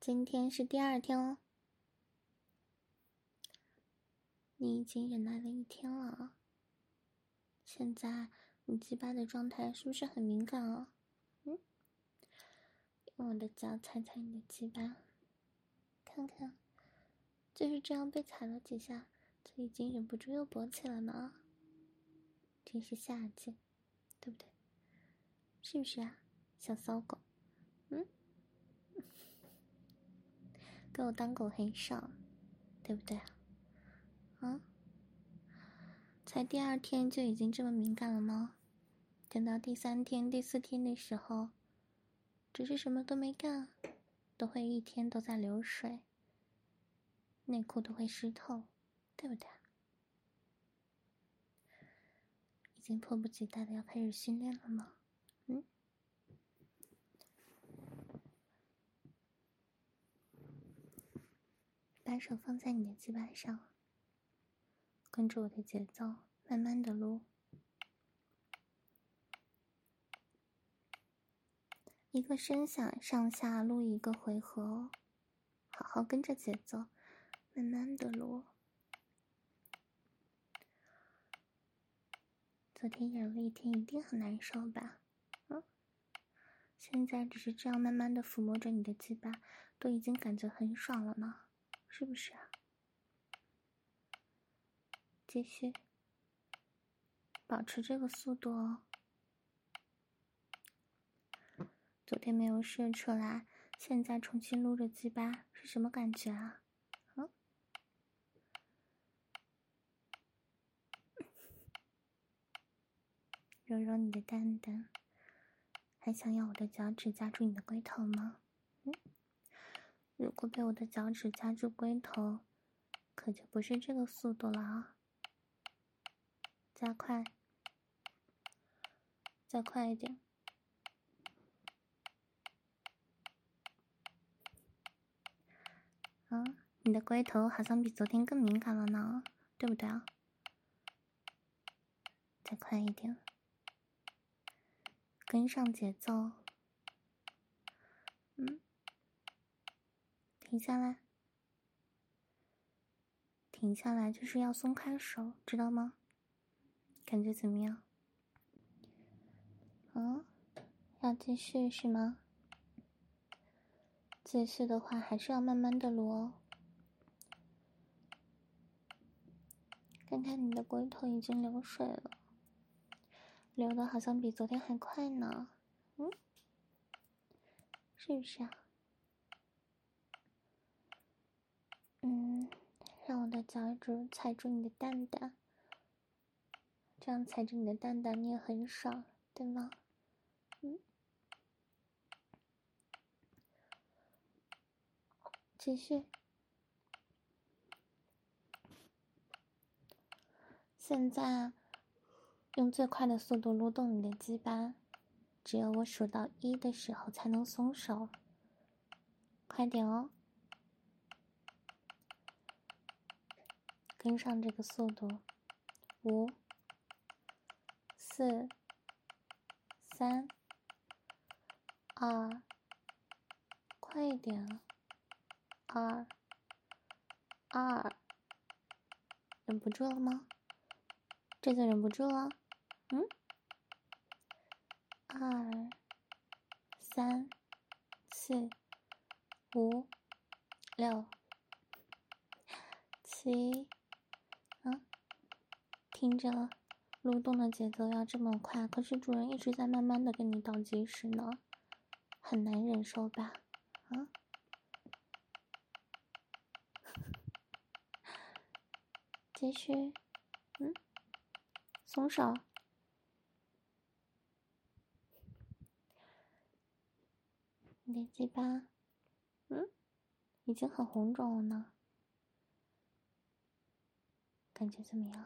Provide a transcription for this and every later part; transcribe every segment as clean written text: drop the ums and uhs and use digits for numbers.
今天是第2天哦，你已经忍耐了1天了。现在你鸡巴的状态是不是很敏感啊？用我的脚踩踩你的鸡巴，看看，就是这样被踩了几下，就已经忍不住又勃起了呢。真是下贱，对不对？是不是啊，小骚狗？给我当狗很爽，对不对啊？才第2天就已经这么敏感了吗？等到第3天、第4天的时候，只是什么都没干，都会1天都在流水，内裤都会湿透，对不对？已经迫不及待的要开始训练了吗？把手放在你的鸡巴上，跟着我的节奏，慢慢的撸。一个声响上下撸1个回合哦，好好跟着节奏，慢慢的撸。昨天忍了1天，一定很难受吧？现在只是这样慢慢的抚摸着你的鸡巴，都已经感觉很爽了呢，是不是啊？继续，保持这个速度哦。昨天没有射出来，现在重新撸着鸡巴是什么感觉啊？揉揉你的蛋蛋，还想要我的脚趾夹住你的龟头吗？如果被我的脚趾夹住龟头，可就不是这个速度了啊！加快，再快一点。你的龟头好像比昨天更敏感了呢，对不对啊？再快一点，跟上节奏。停下来，停下来就是要松开手，知道吗？感觉怎么样？要继续是吗？继续的话还是要慢慢的撸哦。看看你的龟头已经流水了，流的好像比昨天还快呢。是不是啊？让我的脚趾踩住你的蛋蛋，这样踩着你的蛋蛋你也很爽，对吗？继续。现在用最快的速度撸动你的鸡巴，只有我数到1的时候才能松手，快点哦，跟上这个速度。5、4、3、2，快一点！2、忍不住了吗？这就忍不住了。2、3、4、5、6、7，听着，撸动的节奏要这么快，可是主人一直在慢慢的跟你倒计时呢，很难忍受吧？继续，松手。你的鸡巴，已经很红肿了呢，感觉怎么样？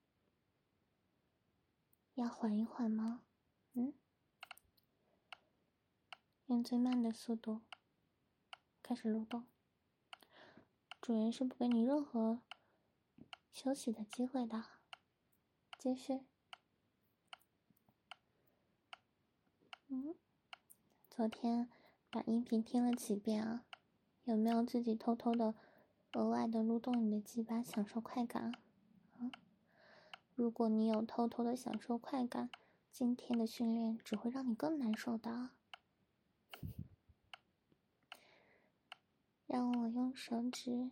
要缓一缓吗？用最慢的速度开始撸动，主人是不给你任何休息的机会的。继续。昨天把音频听了几遍啊， 有没有自己偷偷的额外的撸动你的鸡巴，享受快感啊？如果你有偷偷的享受快感，今天的训练只会让你更难受的。让我用手指，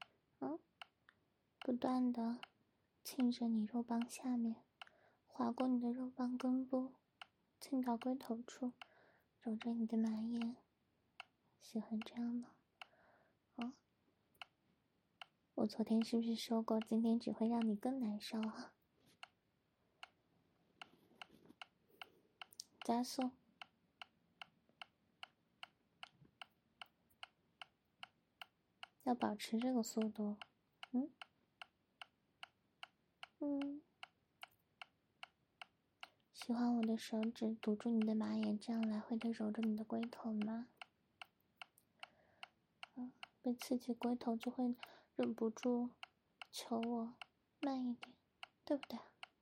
不断的亲着你肉棒下面，划过你的肉棒根部，亲到龟头处，揉着你的马眼。喜欢这样吗？我昨天是不是说过，今天只会让你更难受啊？加速，要保持这个速度。喜欢我的手指堵住你的马眼，这样来回的揉着你的龟头吗？被刺激龟头就会忍不住求我慢一点，对不对？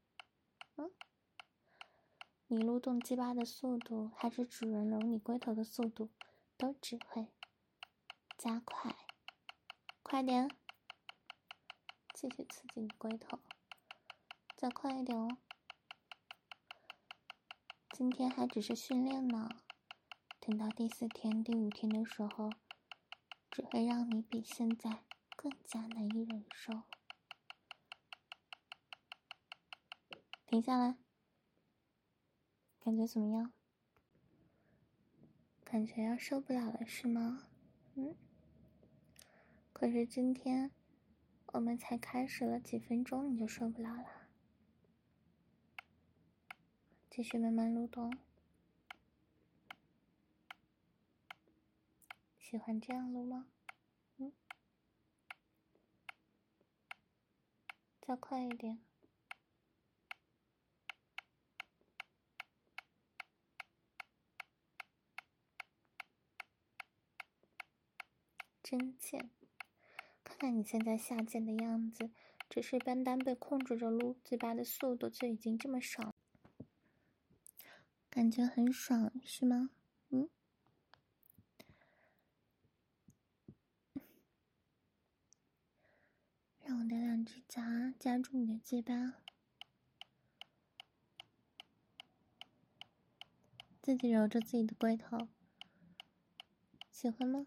你撸动鸡巴的速度，还是主人揉你龟头的速度，都只会加快。快点，继续刺激你龟头，再快一点哦。今天还只是训练呢，等到第4天、第5天的时候，只会让你比现在更加难以忍受。停下来，感觉怎么样？感觉要受不了了是吗？可是今天我们才开始了几分钟，你就受不了了。继续慢慢撸动。喜欢这样撸吗？再快一点。真贱！看看你现在下贱的样子，只是单单被控制着撸嘴巴的速度就已经这么爽，感觉很爽是吗？让我的2只夹夹住你的鸡巴，自己揉着自己的龟头，喜欢吗？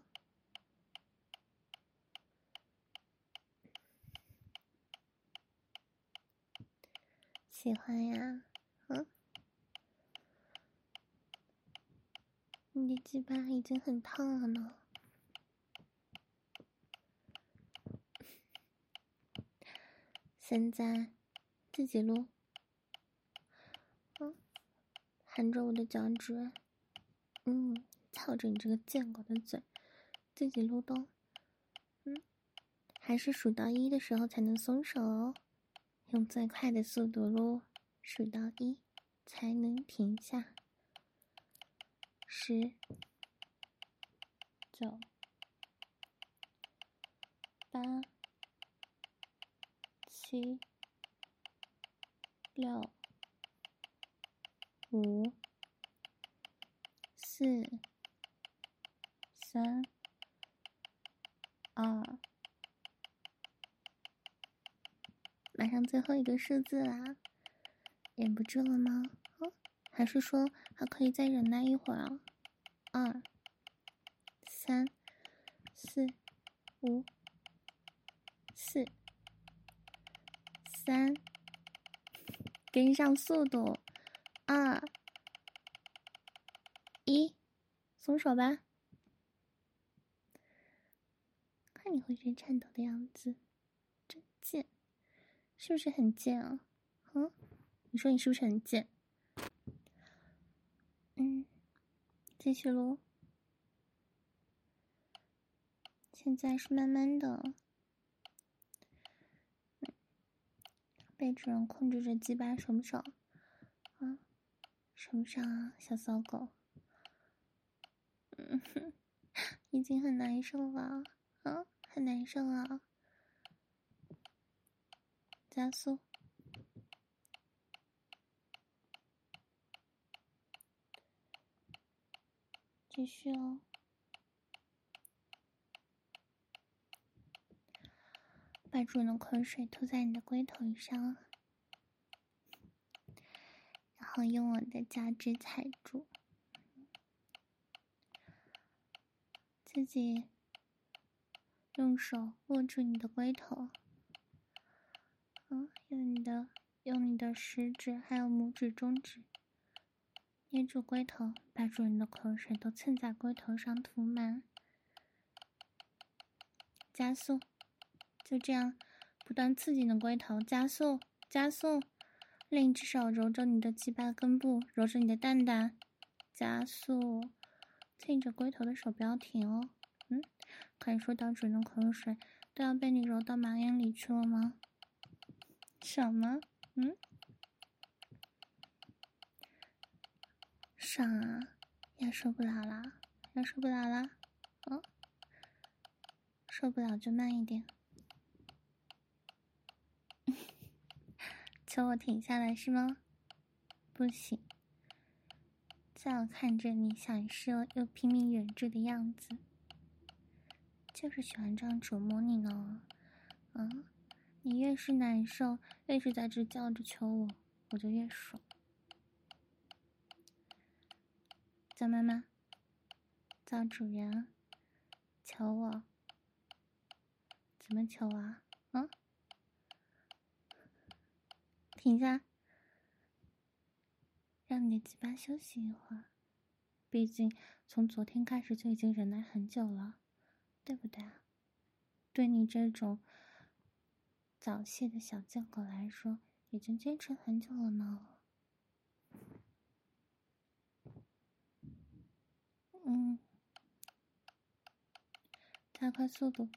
喜欢呀，你的鸡巴已经很烫了呢。现在自己撸，含着我的脚趾，操着你这个贱狗的嘴，自己撸动，还是数到1的时候才能松手哦，用最快的速度撸，数到1才能停下。10、9、8、7、6、5、4、3、2，马上最后一个数字啦，忍不住了吗？还是说还可以再忍耐一会儿？2、3、4、5、4、3，跟上速度，2、1，松手吧。看你浑身颤抖的样子，真贱，是不是很贱啊？你说你是不是很贱？继续撸。现在是慢慢的，被主人控制着鸡巴，爽不爽？爽不爽啊，小骚狗？已经很难受了，很难受啊！加速，继续哦。 把主人的口水吐在你的龟头上，然后用我的脚趾踩住，自己用手握住你的龟头，用你的食指还有拇指、中指捏住龟头，把主人的口水都蹭在龟头上涂满，加速，就这样不断刺激你的龟头，加速加速，另一只手揉着你的鸡巴根部，揉着你的蛋蛋，加速，蹭着龟头的手不要停哦。感受到主人的口水都要被你揉到马眼里去了吗？爽吗？爽啊！要受不了啦！要受不了啦！受不了就慢一点。求我停下来是吗？不行，在我看着你享受又拼命忍住的样子，就是喜欢这样折磨你呢。你越是难受，越是在这叫着求我，我就越爽。叫妈妈，叫主人，求我。怎么求啊？停下，让你的鸡巴休息一会儿。毕竟从昨天开始就已经忍耐很久了，对不对啊？对你这种早泄的小贱狗来说，已经坚持很久了呢。加快速度。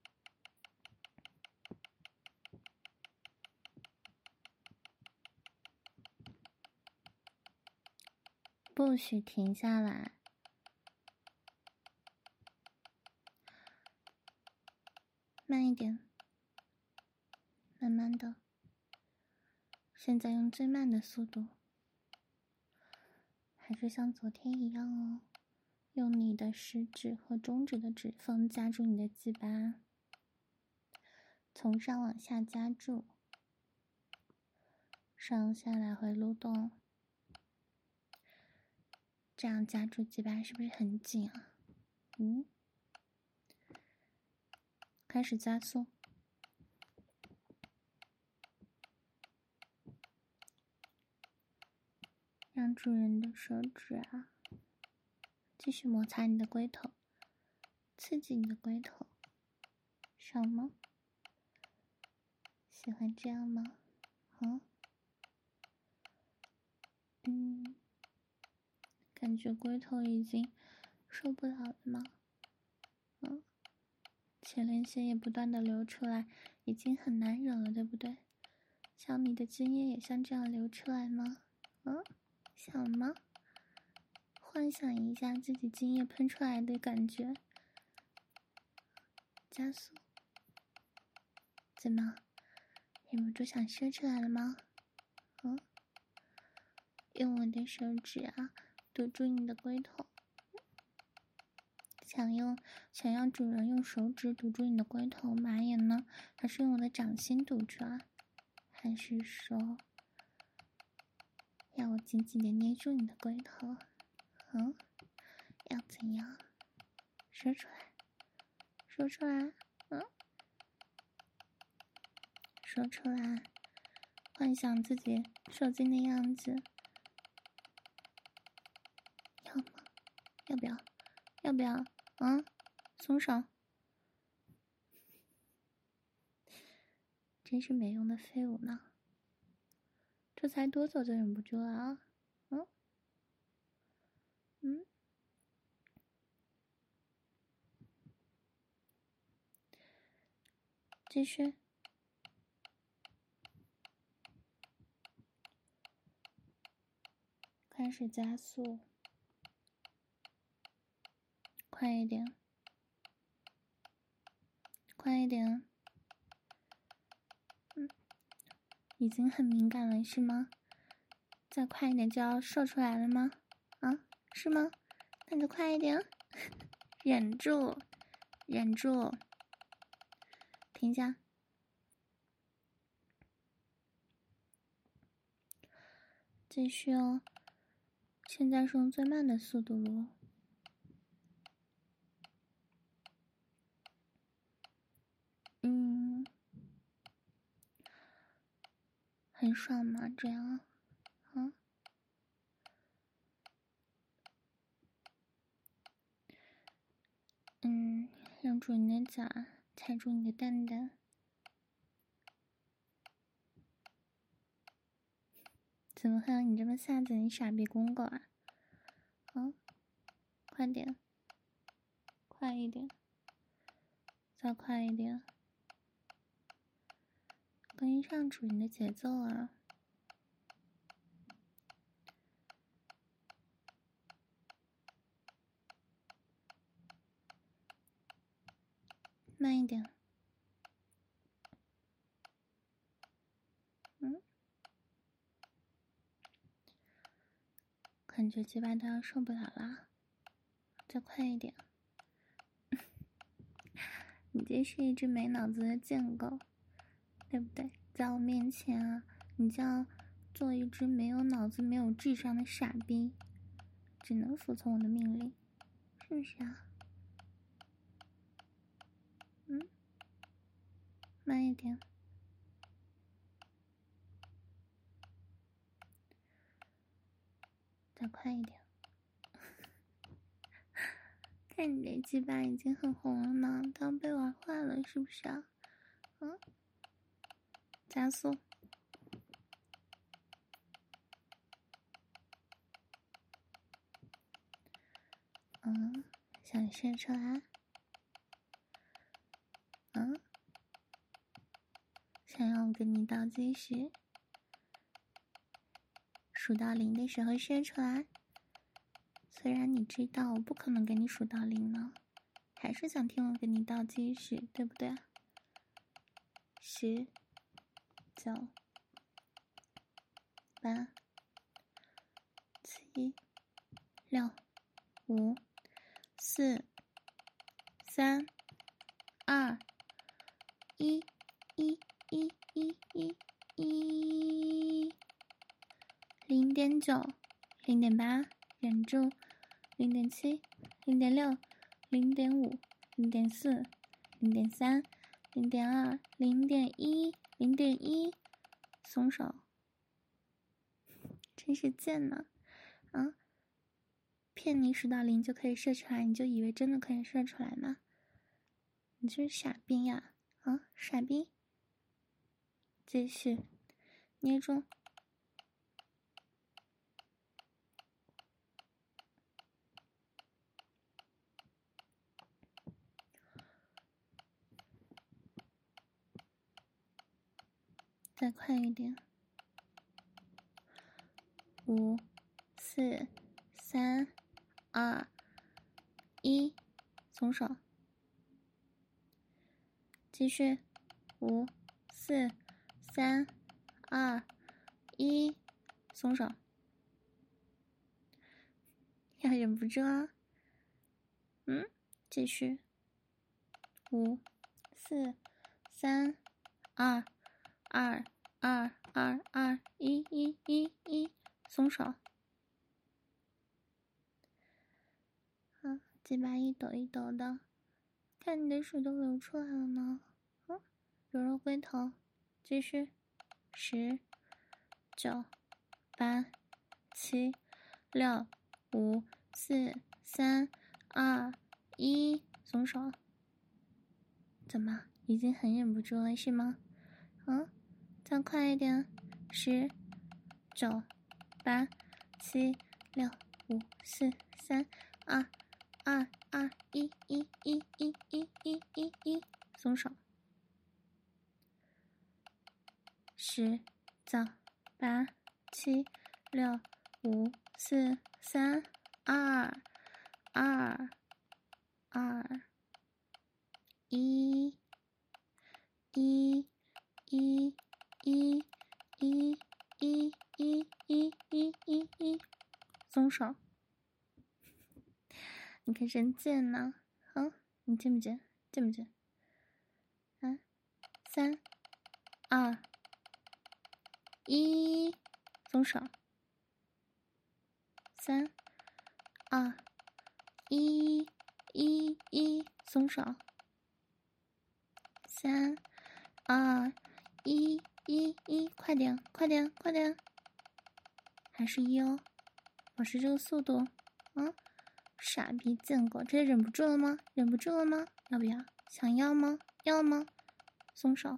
不许停下来。慢一点，慢慢的。现在用最慢的速度，还是像昨天一样哦，用你的食指和中指的指缝夹住你的鸡巴，从上往下夹住，上下来回撸动，这样夹住鸡巴是不是很紧啊？开始加速。让主人的手指继续摩擦你的龟头，刺激你的龟头，爽吗？喜欢这样吗？感觉龟头已经受不了了吗？前列腺也不断的流出来，已经很难忍了，对不对？想你的精液也像这样流出来吗？想吗？幻想一下自己精液喷出来的感觉。加速。怎么？忍不住想说出来了吗？用我的手指堵住你的龟头。想要主人用手指堵住你的龟头马眼呢，还是用我的掌心堵住啊？还是说要我紧紧的捏住你的龟头？要怎样？说出来，说出来，说出来，幻想自己受精的样子，要吗？要不要？要不要？松手！真是没用的废物呢！这才多久就忍不住了啊？继续，开始加速，快一点，快一点。已经很敏感了是吗？再快一点就要射出来了吗？是吗？那就快一点。忍住，忍住，停下， 继续哦。现在是用最慢的速度撸。很爽吗？这样，让主人的脚踩住你的蛋蛋。怎么会有你这么下贱的傻逼公狗啊？快点，快一点，再快一点，跟上主人的节奏啊！慢一点。感觉鸡巴都要受不了了，再快一点。你这是一只没脑子的贱狗，对不对？在我面前啊，你就要做一只没有脑子、没有智商的傻逼，只能服从我的命令，是不是啊？慢一点。再快一点。看你这鸡巴已经很红了呢，都要被玩坏了，是不是啊？加速。想射出来？想要我跟你倒计时，数到0的时候射出来。虽然你知道我不可能给你数到0呢，还是想听我跟你倒计时，对不对？10、9、8、7、6、5、4、3、2、1、0.9、0.8，忍住，0.7、0.6、0.5、0.4、0.3、0.2、0.1、0.1，松手。真是贱呢！骗你数到0就可以射出来，你就以为真的可以射出来吗？你这是傻逼呀！傻逼！继续捏住。再快一点。5、4、3、2、1，松手。继续。5、4、3、2、1，松手。要忍不住啊！继续。5、4、3、2、2、2、2、2、1，松手。鸡巴一抖一抖的，看你的水都流出来了呢。揉揉龟头，继续。10、9、8、7、6、5、4、3、2、1，松手。怎么，已经很忍不住了是吗？再快一点。10、9、8、7、6、5、4、3、2、2、2、1，松手。10、9、8、7、6、5、4、3、2、2、2、1，松手。你可真贱呢！你贱不贱？贱不贱？3、2、1，松手。 3、2、1，松手。3、2、1，快点，快点，快点！还是1哦，保持这个速度。傻逼贱狗，这忍不住了吗？忍不住了吗？要不要？想要吗？要吗？松手。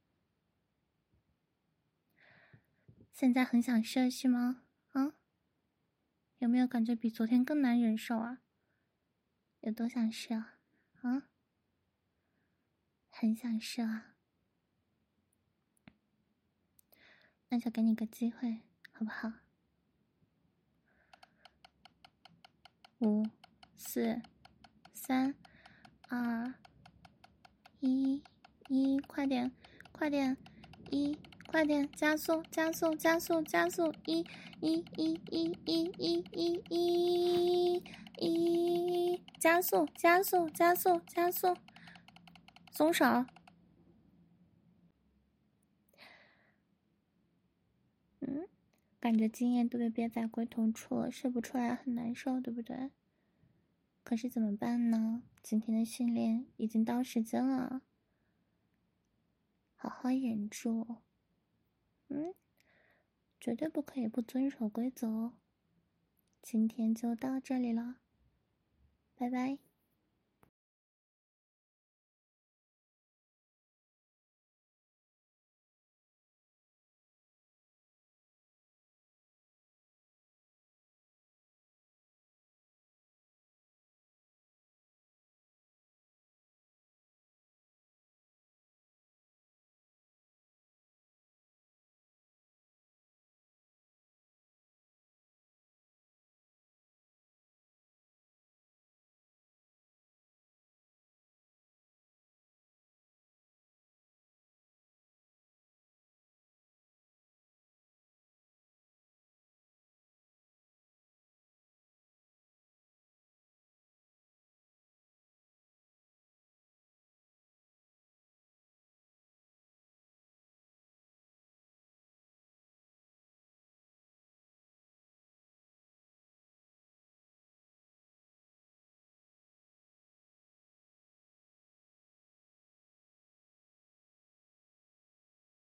现在很想射是吗？有没有感觉比昨天更难忍受啊？有多想射啊？很想射啊？那就给你个机会，好不好？5、4、3、2、1，快点，快点！1，快点，加速，加速，加速，加速！1，加速，加速，加速，加速！松手。感觉精液都被憋在龟头处了，射不出来很难受，对不对？可是怎么办呢？今天的训练已经到时间了，好好忍住。绝对不可以不遵守规则哦。今天就到这里了，拜拜。